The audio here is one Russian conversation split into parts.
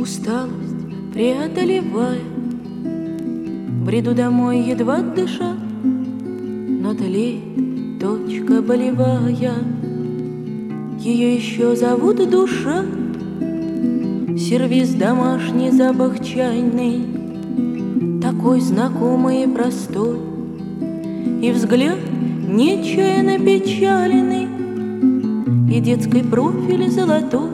Усталость преодолевая, бреду домой, едва дыша, но тлеет точка болевая. Ее еще зовут душа. Сервиз домашний, запах чайный, такой знакомый и простой, и взгляд нечаянно печальный, и детский профиль золотой.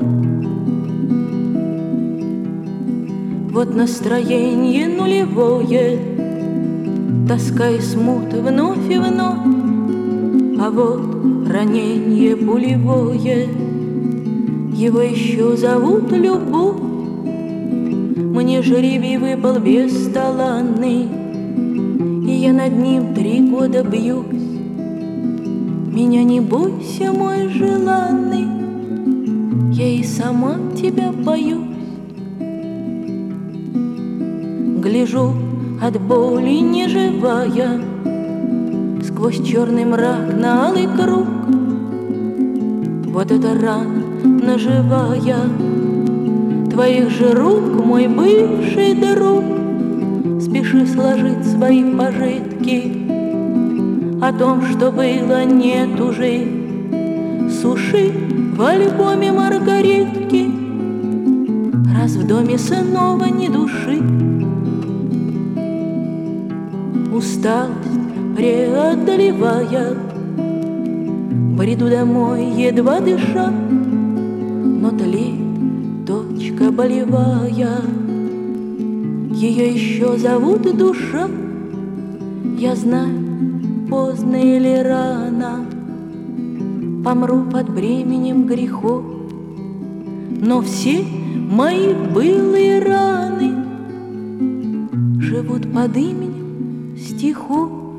Вот настроение нулевое, тоска и смут вновь и вновь, а вот ранение пулевое, его еще зовут любовь. Мне жребий выпал бесталанный, и я над ним 3 года бьюсь. Меня не бойся, мой желанный, я и сама тебя боюсь. Гляжу от боли неживая сквозь черный мрак на алый круг. Вот эта рана наживая твоих же рук, мой бывший друг. Спеши сложить свои пожитки, о том, что было, нет уже. Суши в альбоме маргаритки, раз в доме снова ни души. Усталость преодолевая, бреду домой, едва дыша, но тлеет точка болевая. Ее еще зовут душа. Я знаю, поздно или рано помру под бременем грехов, но все мои былые раны живут под именем стихов.